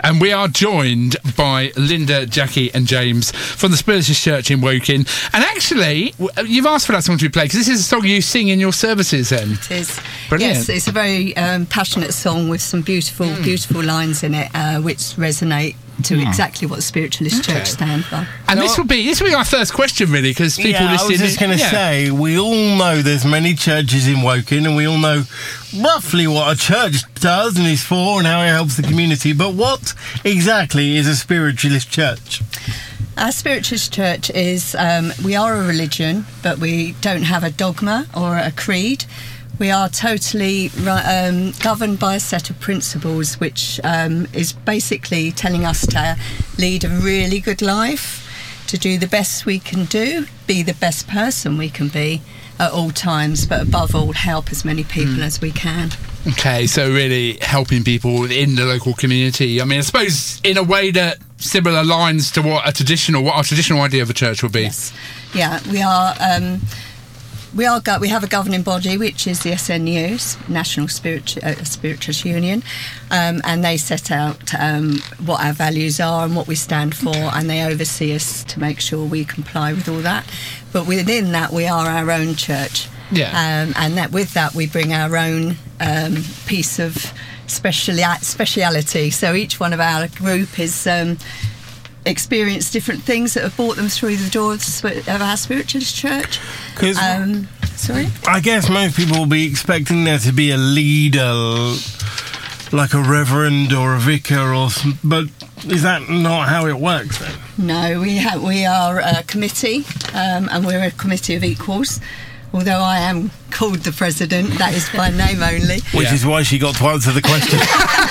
and we are joined by Linda, Jackie and James from the Spiritist Church in Woking. And actually, you've asked for that song to be played because this is a song you sing in your services then. It is. Brilliant. Yes, it's a very passionate song with some beautiful lines in it, which resonate to exactly what the Spiritualist Church stand for. And this will be our first question, really, because people listening... I was just going to say, we all know there's many churches in Woking, and we all know roughly what a church does and is for and how it helps the community, but what exactly is a Spiritualist Church? Our Spiritualist Church is, we are a religion, but we don't have a dogma or a creed. We are totally governed by a set of principles, which is basically telling us to lead a really good life, to do the best we can do, be the best person we can be at all times, but above all, help as many people as we can. Okay, so really helping people in the local community. I mean, I suppose in a way that similar lines to what our traditional idea of a church would be. Yes. Yeah, we are... we have a governing body, which is the SNU, National Spiritualist Union, and they set out what our values are and what we stand for, and they oversee us to make sure we comply with all that. But within that, we are our own church, and that with that we bring our own piece of speciality. So each one of our group is experienced different things that have brought them through the doors of our Spiritualist Church. Sorry? I guess most people will be expecting there to be a leader, like a reverend or a vicar, but is that not how it works then? No, we are a committee, and we're a committee of equals. Although I am called the president, that is by name only. Which is why she got to answer the question.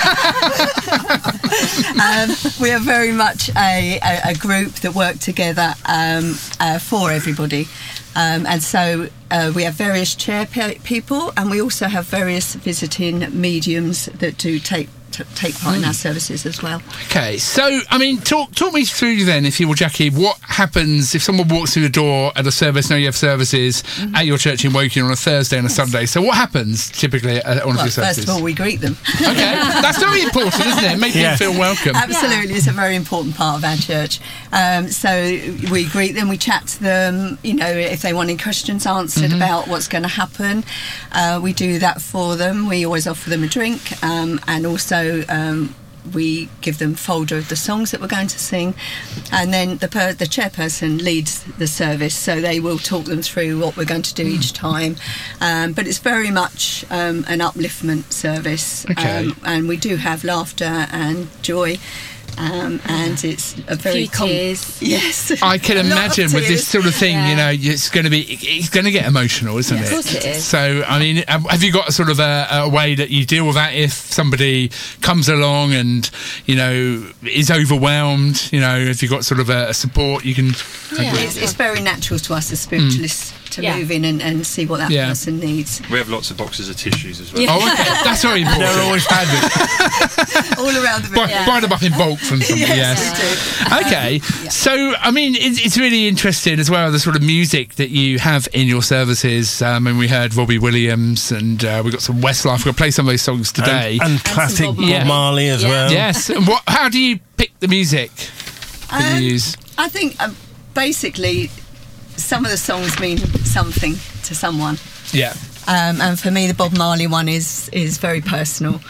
We are very much a group that work together for everybody. And so we have various chair people, and we also have various visiting mediums that do take part in our services as well. Okay, so, I mean, talk me through then, if you will, Jackie, what happens if someone walks through the door at a service? Now you have services at your church in Woking on a Thursday and a Sunday, so what happens typically at one of your services? First of all, we greet them. Okay, that's very important, isn't it? Make them feel welcome. Absolutely, it's a very important part of our church. So we greet them, we chat to them, if they want any questions answered about what's going to happen, we do that for them. We always offer them a drink, and also we give them a folder of the songs that we're going to sing, and then the chairperson leads the service, so they will talk them through what we're going to do each time, but it's very much an upliftment service, and we do have laughter and joy. And it's a very tears. Yes, I can imagine with this sort of thing, it's going to get emotional, isn't it? Of course it is. So, I mean, have you got sort of a way that you deal with that if somebody comes along and is overwhelmed? Have you got sort of a support you can? It's very natural to us as spiritualists to move in and see what that person needs. We have lots of boxes of tissues as well. Oh, okay. That's very important. They're always handy. All around the room. Buy them up in bulk from somebody. Yes. Okay. So, I mean, it's really interesting as well, the sort of music that you have in your services. And we heard Robbie Williams, and we've got some Westlife. We're going to play some of those songs today. And classic Bob Marley as well. Yes. And how do you pick the music that you use? I think, basically, some of the songs mean something to someone. Yeah. And for me, the Bob Marley one is very personal.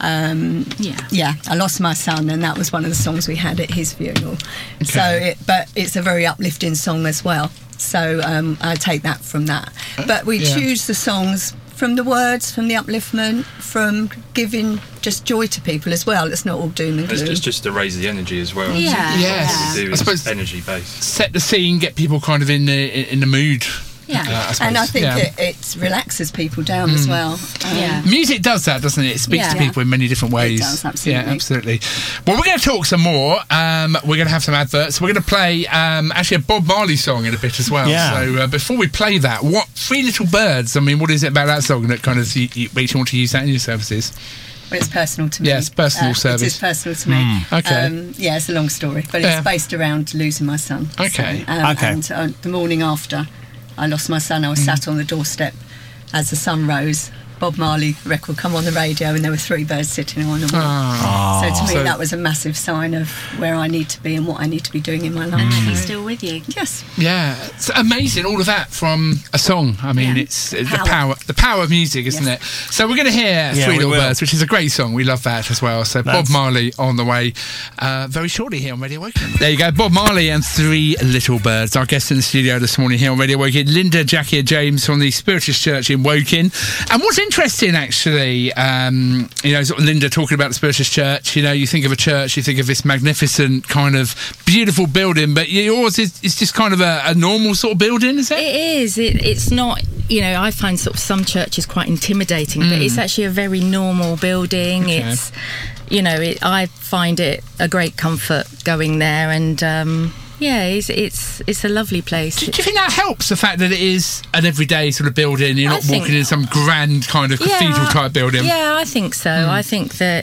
I lost my son, and that was one of the songs we had at his funeral. Okay. But it's a very uplifting song as well. So I take that from that. But we choose the songs from the words, from the upliftment, from giving just joy to people as well. It's not all doom and gloom. It's just to raise the energy as well. Yeah. Yes. We do, I suppose energy based. Set the scene, get people kind of in the mood. Yeah, and I think it relaxes people down as well. Music does that, doesn't it? It speaks to people in many different ways. It does, absolutely. Yeah, absolutely. Well, we're going to talk some more. We're going to have some adverts. We're going to play actually a Bob Marley song in a bit as well. Yeah. So before we play that, Three Little Birds? I mean, what is it about that song that kind of makes you want to use that in your services? Well, it's personal to me. Yes, personal service. It is personal to me. Okay. It's a long story, but it's based around losing my son. Okay. So, and the morning after I lost my son, I was sat on the doorstep as the sun rose, Bob Marley record come on the radio and there were 3 birds sitting on the wall. So to me that was a massive sign of where I need to be and what I need to be doing in my life. And that he's still with you. Yes. Yeah, it's amazing, all of that from a song. I mean, it's the power of music, isn't it? So we're going to hear 3 Little Birds, which is a great song. We love that as well. So Bob Marley on the way very shortly here on Radio Woking. There you go, Bob Marley and 3 Little Birds. Our guest in the studio this morning here on Radio Woking, Linda, Jackie and James from the Spiritualist Church in Woking. And what's interesting, actually, sort of Linda talking about the Spiritualist Church, you think of a church, you think of this magnificent kind of beautiful building, but yours is just kind of a normal sort of building, is it? It is. It's not, I find sort of some churches quite intimidating, but it's actually a very normal building. Okay. It's, I find it a great comfort going there, and it's a lovely place. Do you think that helps, the fact that it is an everyday sort of building? You're not walking in some grand kind of cathedral type building. Yeah, I think so. I think that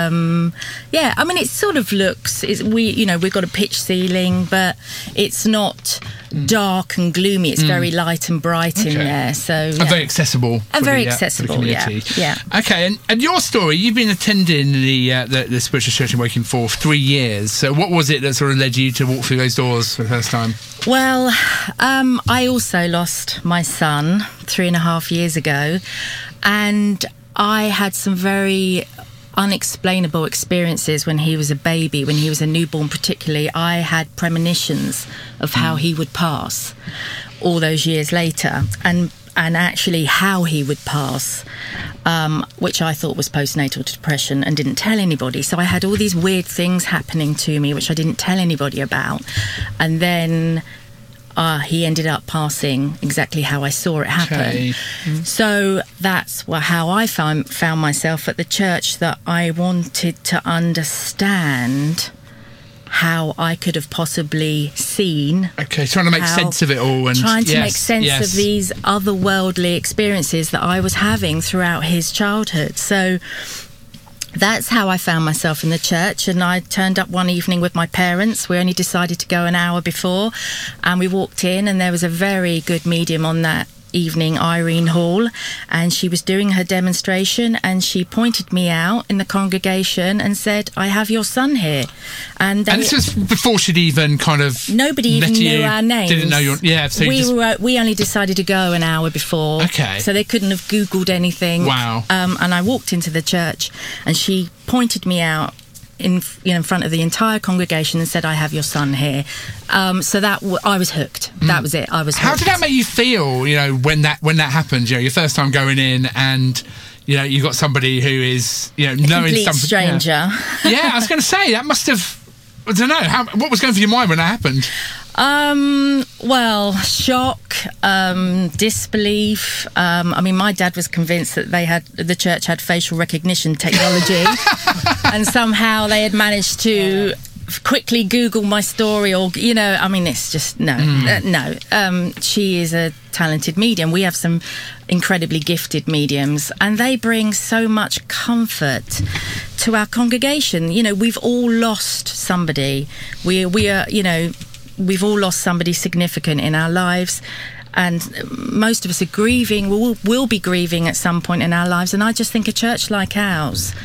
it sort of looks. We've got a pitch ceiling, but it's not dark and gloomy. It's very light and bright in there. So and very accessible. And very accessible. For the community. Yeah. Okay, and your story. You've been attending the Spiritualist Church in Woking for 3 years. So what was it that sort of led you to walk through those doors for the first time? Well, I also lost my son 3.5 years ago, and I had some very unexplainable experiences when he was a baby, when he was a newborn particularly. I had premonitions of how he would pass all those years later, and actually how he would pass, which I thought was postnatal depression and didn't tell anybody. So I had all these weird things happening to me which I didn't tell anybody about, and then he ended up passing exactly how I saw it happen. Okay. So that's how I found myself at the church, that I wanted to understand how I could have possibly seen. Okay, trying to make sense of it all. And trying to make sense of these otherworldly experiences that I was having throughout his childhood. So that's how I found myself in the church, and I turned up one evening with my parents. We only decided to go an hour before, and we walked in, and there was a very good medium on that evening, Irene Hall, and she was doing her demonstration, and she pointed me out in the congregation and said, "I have your son here." And this was before she'd even kind of nobody even knew our names. Didn't know your So we only decided to go an hour before. Okay. So they couldn't have Googled anything. Wow. And I walked into the church, and she pointed me out in front of the entire congregation and said, "I have your son here." So that I was hooked. That was it. I was hooked. How did that make you feel, when that happened? Your first time going in, and you got somebody who is knowing complete something. Stranger. Yeah, I was going to say that must have. I don't know what was going through your mind when that happened. Well, shock, disbelief. My dad was convinced that the church had facial recognition technology, and somehow they had managed to quickly Google my story, or it's just no. She is a talented medium. We have some incredibly gifted mediums, and they bring so much comfort to our congregation. We've all lost somebody. We are, we've all lost somebody significant in our lives, and most of us are grieving. We'll be grieving at some point in our lives, and I just think a church like ours,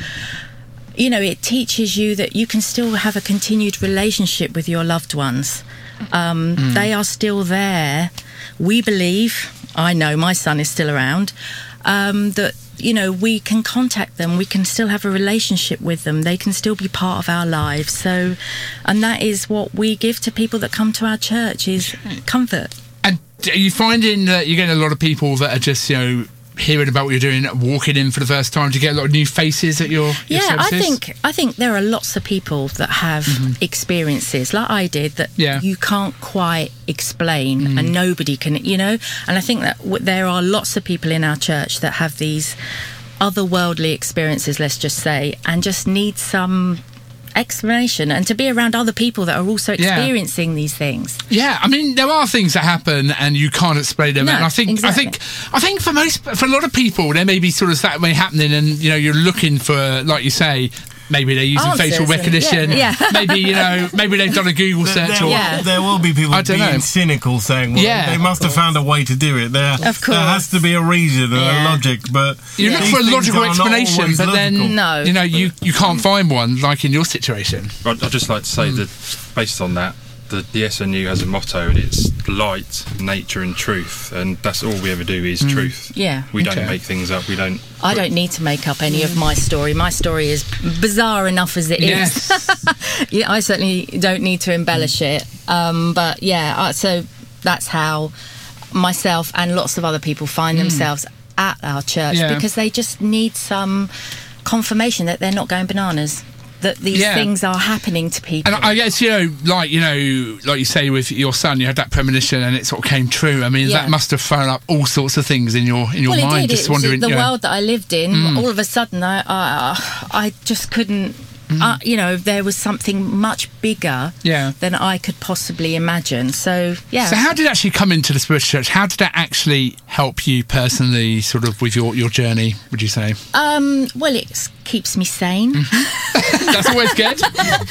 it teaches you that you can still have a continued relationship with your loved ones. They are still there. We believe, I know my son is still around, that we can contact them, we can still have a relationship with them, they can still be part of our lives. So, and that is what we give to people that come to our church, is comfort. And are you finding that you're getting a lot of people that are just hearing about what you're doing, walking in for the first time? To get a lot of new faces at your services? I think there are lots of people that have experiences like I did that you can't quite explain, and nobody can, and I think that there are lots of people in our church that have these otherworldly experiences, let's just say, and just need some explanation, and to be around other people that are also experiencing these things. Yeah, there are things that happen and you can't explain them. No, and I think for a lot of people, there may be sort of that way happening, and you're looking for, like you say, maybe they're using Answers facial and- recognition. yeah. Maybe, you know, maybe they've done a Google search. There will be people I don't being know. cynical saying, well, Yeah. they must have found a way to do it. There Of course. has to be a reason and Yeah. a logic, but You look these for a things logical are not explanation, always but then, logical. No. you know, you can't find one, like in your situation. I'd just like to say that based on that, the SNU has a motto, and it's light, nature, and truth, and that's all we ever do is truth. Yeah. We don't Okay. make things up. We don't. I don't need to make up any of my story. My story is bizarre enough as it is. Yes. Yeah, I certainly don't need to embellish it. But yeah, so that's how myself and lots of other people find themselves at our church, Yeah. because they just need some confirmation that they're not going bananas, that these Yeah. things are happening to people. And I guess, like you say with your son, you had that premonition and it sort of came true. I mean, Yeah. that must have thrown up all sorts of things in your Well, mind. it did. Just It was wondering, the world that I lived in. All of a sudden, I just couldn't. There was something much bigger Yeah. than I could possibly imagine. So yeah. So how did it actually come into the spiritual church? How did that actually help you personally, sort of with your journey, would you say? Well, it keeps me sane. That's always good.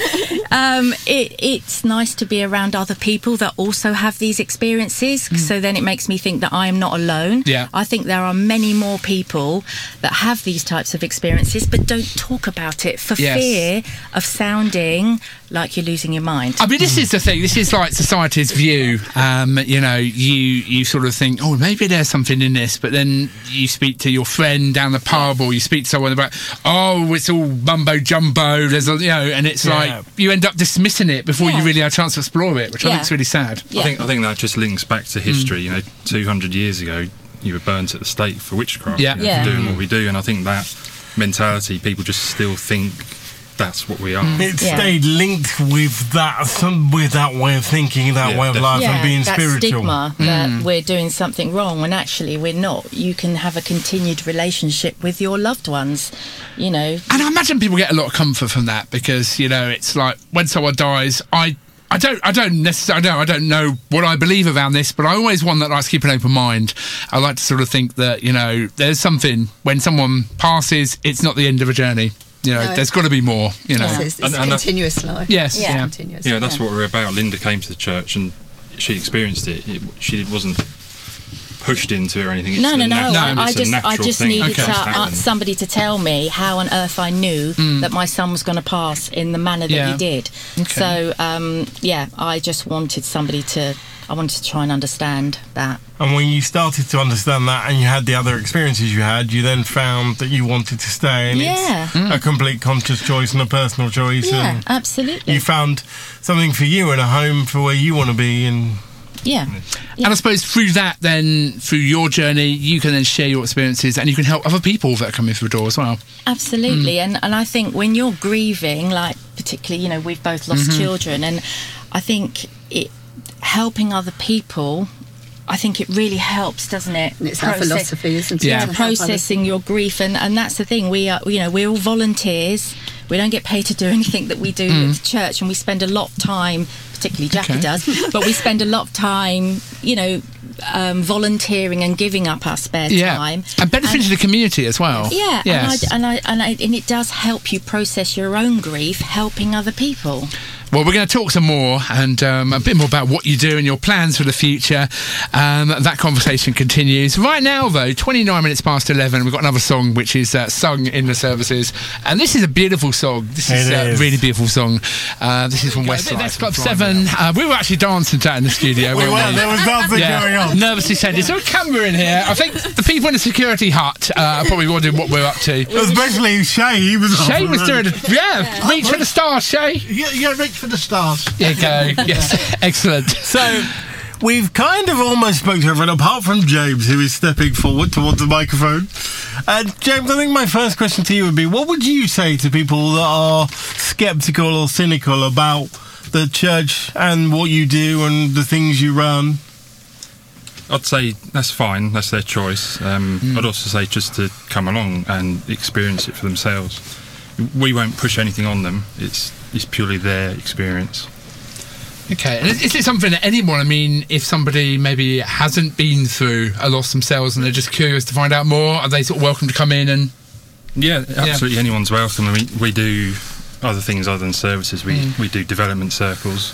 It's nice to be around other people that also have these experiences. So then it makes me think that I am not alone. Yeah. I think there are many more people that have these types of experiences but don't talk about it for Yes. fear of sounding like you're losing your mind. I mean, this is the thing. This is like society's view. You sort of think, oh, maybe there's something in this, but then you speak to your friend down the pub, or you speak to someone about, oh, it's all mumbo jumbo. There's and it's like you end up dismissing it before you really have a chance to explore it, which I think is really sad. Yeah. I think that just links back to history. 200 years ago, you were burnt at the stake for witchcraft. Yeah. Yeah. For doing what we do, and I think that mentality, people just still think that's what we are. It Yeah. stayed linked with that way of thinking, that Yeah, way of life, and being that spiritual. stigma that we're doing something wrong when actually we're not. You can have a continued relationship with your loved ones, And I imagine people get a lot of comfort from that, because it's like when someone dies, I don't necessarily I don't know what I believe around this, but I always one that likes to keep an open mind. I like to sort of think that there's something when someone passes, it's not the end of a journey. There's got to be more. It's And a that's- continuous life. Yes, Yeah. yeah. Continuous. Yeah, that's what we're about. Linda came to the church and she experienced it. She wasn't pushed into it or anything. It's No. a nat- I it's a just natural thing. needed It just to, happens. somebody to tell me how on earth I knew that my son was going to pass in the manner that Yeah. he did. Okay. So I just wanted somebody to. I wanted to try and understand that. And when you started to understand that, and you had the other experiences you had, you then found that you wanted to stay, and Yeah. it's a complete conscious choice and a personal choice. Yeah, And absolutely. you found something for you and a home for where you want to be. And Yeah. And I suppose through that, then through your journey, you can then share your experiences, and you can help other people that are coming through the door as well. Absolutely. And I think when you're grieving, like particularly, we've both lost children, and I think helping other people, I think it really helps, doesn't it? And it's our philosophy, isn't it? Yeah. To help other Processing your grief, and that's the thing. We are, we're all volunteers. We don't get paid to do anything that we do at the church, and we spend a lot of time, particularly Jackie Okay. does, but we spend a lot of time, volunteering and giving up our spare time. And benefiting the community as well. Yeah, Yes. and it does help you process your own grief, helping other people. Well, we're going to talk some more and a bit more about what you do and your plans for the future. That conversation continues. Right now, though, 29 minutes past 11, we've got another song which is sung in the services. And this is a beautiful song. This is a really beautiful song. This is from Westlife. Next Club 7. We were actually dancing to that in the studio. we weren't were, there was nothing going on. Nervously said, is there a camera in here? I think the people in the security hut are probably wondering what we're up to. Especially Shay, he was Shay was doing it. Yeah, reach for the stars, Shay. Yeah, reach for the stars. There you go. Yes, excellent. So, we've kind of almost spoke to everyone, apart from James, who is stepping forward towards the microphone. James, I think my first question to you would be, what would you say to people that are sceptical or cynical about the church and what you do and the things you run? I'd say that's fine. That's their choice. I'd also say just to come along and experience it for themselves. We won't push anything on them. It's purely their experience. Okay, and is it something that anyone, if somebody maybe hasn't been through a loss themselves and they're just curious to find out more, are they sort of welcome to come in and Yeah, absolutely. Anyone's welcome. I mean, we do other things other than services. We do development circles.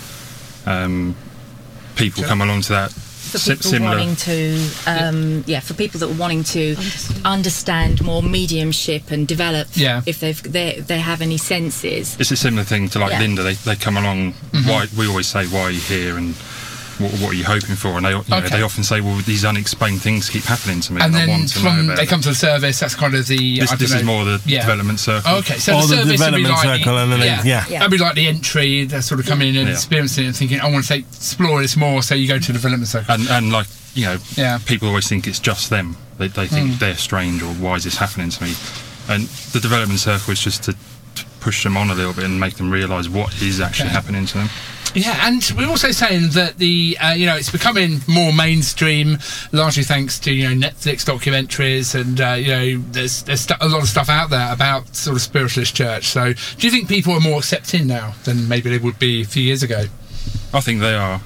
People come along to that. For people wanting to, for people that are wanting to understand more mediumship and develop, if they have any senses. It's a similar thing to Linda. They come along. Why we always say, "Why are you here?" and what are you hoping for? And they often say, well, these unexplained things keep happening to me, and then I want to know about they come to the service. That's kind of the. This is more the development circle. Okay, so the service would be like circle, and then that'd be like the entry. They're sort of coming in and experiencing it and thinking, I want to explore this more. So you go to the development circle, and people always think it's just them. They think they're strange, or why is this happening to me? And the development circle is just to push them on a little bit and make them realise what is actually happening to them. Yeah, and we're also saying that the it's becoming more mainstream, largely thanks to Netflix documentaries, and there's a lot of stuff out there about sort of spiritualist church. So, do you think people are more accepting now than maybe they would be a few years ago? I think they are.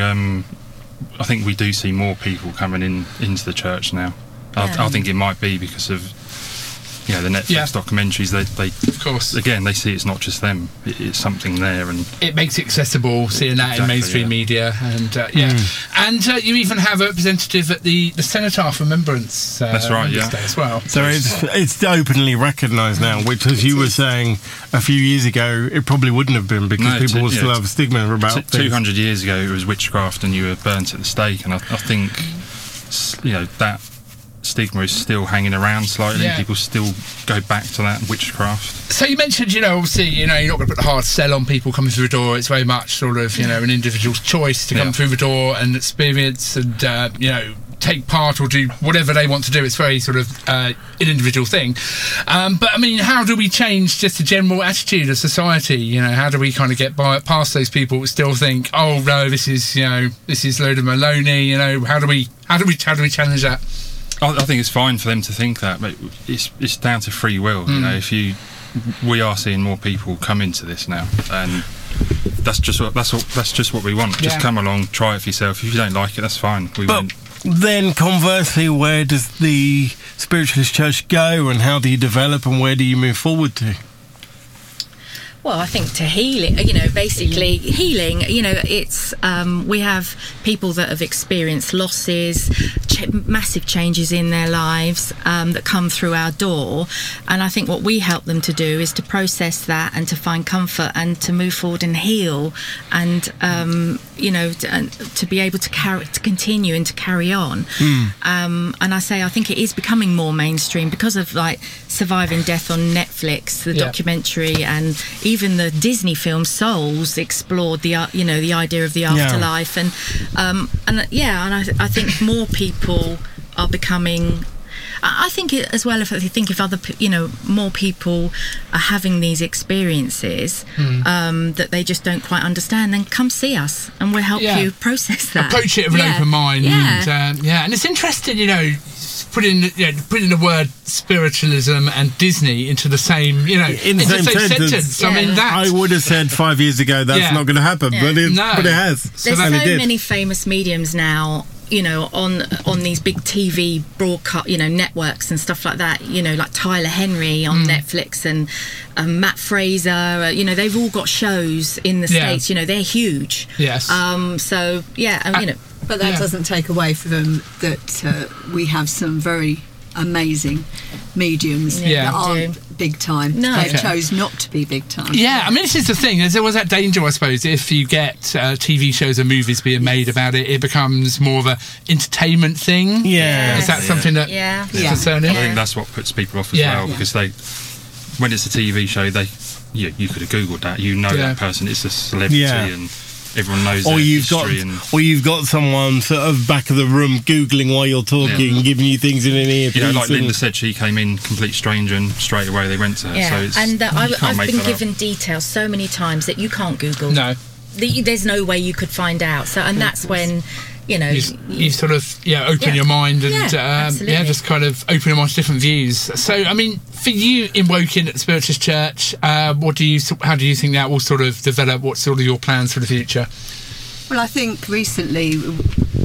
I think we do see more people coming into the church now. I think it might be because of the Netflix documentaries. They of course, again, they see it's not just them. It's something there, and it makes it accessible. Seeing that in mainstream media, and and you even have a representative at the Cenotaph Remembrance. That's right, Day as well. So it's openly recognised now, which, as you were saying a few years ago, it probably wouldn't have been because people would still have a stigma about. 200 years ago, it was witchcraft, and you were burnt at the stake, and I think that stigma is still hanging around slightly. People still go back to that witchcraft. So you mentioned, obviously, you're not going to put a hard sell on people coming through the door. It's very much sort of, an individual's choice to come through the door and experience and, take part or do whatever they want to do. It's very sort of an individual thing. But I mean, how do we change just the general attitude of society? How do we kind of get past those people who still think, oh no, this is load of baloney? How do we challenge that? I think it's fine for them to think that, but it's down to free will. We are seeing more people come into this now, and that's just what we want. Just come along, try it for yourself. If you don't like it, that's fine. We won't. Then conversely, where does the spiritualist church go, and how do you develop, and where do you move forward to? Well, I think to healing, basically healing, it's, we have people that have experienced losses, massive changes in their lives that come through our door. And I think what we help them to do is to process that and to find comfort and to move forward and heal and, to be able to continue and to carry on. And I think it is becoming more mainstream because of Surviving Death on Netflix, the documentary, and even the Disney film Souls explored the idea of the afterlife, and I think more people are becoming. I think as well, if more people are having these experiences that they just don't quite understand, then come see us and we'll help you process that. Approach it with an open mind, and it's interesting, putting the word spiritualism and Disney into the same, in the same sentence. I mean, I would have said 5 years ago that's not going to happen, but it has. There's so many famous mediums now, on these big TV broadcast, networks and stuff like that. Like Tyler Henry on Netflix and Matt Fraser. They've all got shows in the States. They're huge. Yes. But that doesn't take away from that we have some very amazing mediums that aren't big time. No. They chose not to be big time. Yeah, I mean, this is the thing. There's always that danger, I suppose, if you get TV shows and movies being made about it, it becomes more of an entertainment thing. Yeah. Is that something that is concerning? I think that's what puts people off as well, because when it's a TV show, you could have Googled that. That person is a celebrity and everyone knows their history. Or you've got someone sort of back of the room Googling while you're talking, giving you things in an earpiece. Like Linda said, she came in complete stranger and straight away they went to her. Yeah, so I've been given details so many times that you can't Google. No. There's no way you could find out. So, and that's when... you sort of open your mind and just kind of open your mind to different views. So I mean, for you in Woking at the Spiritualist Church, how do you think that will sort of develop? What's sort of your plans for the future? Well, I think recently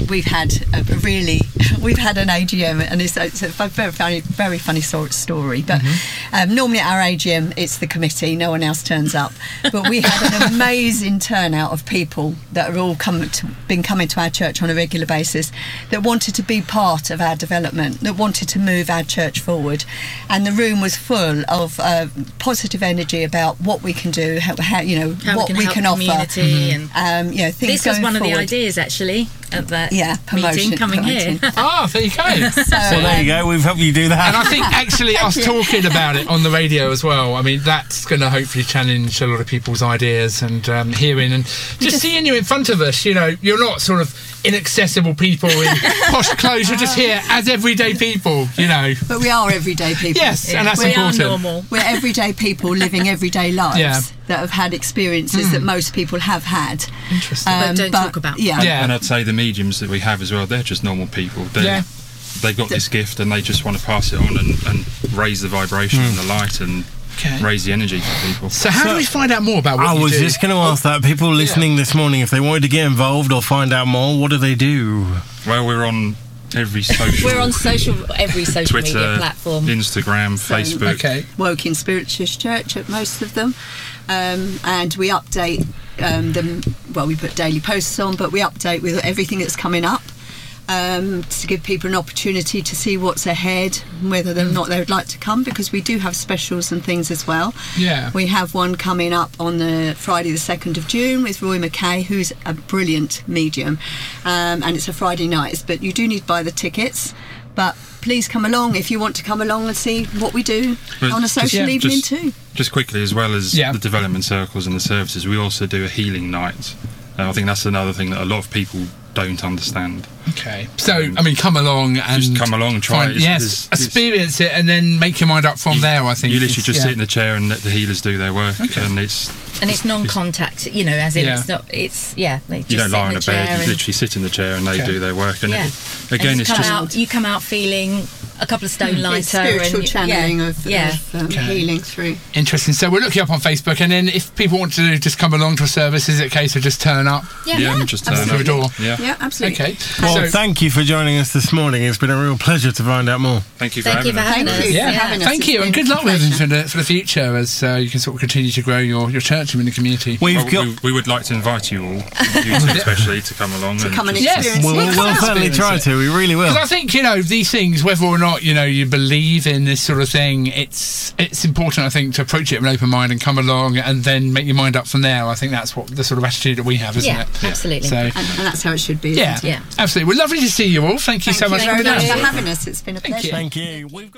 we've had we've had an AGM, and it's a very funny story. But normally at our AGM, it's the committee, no one else turns up. But we had an amazing turnout of people that are all been coming to our church on a regular basis, that wanted to be part of our development, that wanted to move our church forward, and the room was full of positive energy about what we can do, how what we can offer, and things. This was one forward. of the ideas actually at that promotion, meeting coming here. Ah, there you go. Well, there you go. We've helped you do that. And I think actually us talking about it on the radio as well, I mean, that's going to hopefully challenge a lot of people's ideas, and hearing and just seeing you in front of us, you're not sort of inaccessible people in posh clothes, you're just here as everyday people, But we are everyday people. Yes, and that's we important. are normal. We're everyday people living everyday lives that have had experiences that most people have had. Interesting. But don't talk about. Yeah. And I'd say the mediums that we have as well, they're just normal people. They've got this gift and they just want to pass it on and raise the vibration and the light and raise the energy for people. So how do we find out more about what I you was do? just going to ask that. People listening this morning, if they wanted to get involved or find out more, what do they do? Well, we're on every social... We're on every social Twitter, media platform. Instagram, Facebook. Okay. Woking Spiritualist Church at most of them. And we update them. Well, we put daily posts on, but we update with everything that's coming up to give people an opportunity to see what's ahead, whether or not they would like to come, because we do have specials and things as well. Yeah. We have one coming up on the Friday the 2nd of June with Roy Mackay, who's a brilliant medium, and it's a Friday night, but you do need to buy the tickets. But please come along if you want to come along and see what we do on a social evening too. Just quickly, as well as the development circles and the services, we also do a healing night. I think that's another thing that a lot of people don't understand. Okay. So, I mean, come along and... Just come along and try it. Experience it and then make your mind up from there, I think. You literally just sit in the chair and let the healers do their work. And it's non-contact, as in it's not... They just you don't lie on in a the chair bed, you literally sit in the chair and they do their work. And again, it's just... You come out feeling a couple of stone lighter. It's spiritual channeling of healing through. Interesting. So we'll look you up on Facebook, and then if people want to just come along to a service, is it a case of just turn up? Just turn up through a door. Yeah, absolutely. Okay. Well, thank you for joining us this morning. It's been a real pleasure to find out more. Thank you for having us. Thank you, and good luck with everything for the future as you can sort of continue to grow your church and in the community. We would like to invite you all, you two especially, to come along and experience. We'll certainly try to. We really will. Because I think these things, whether or not you believe in this sort of thing, it's important, I think, to approach it with an open mind and come along and then make your mind up from there. I think that's what the sort of attitude that we have, isn't it? Absolutely. And that's how it should be. Yeah, absolutely. Well, lovely to see you all. Thank you so much for having us. It's been a pleasure. Thank you.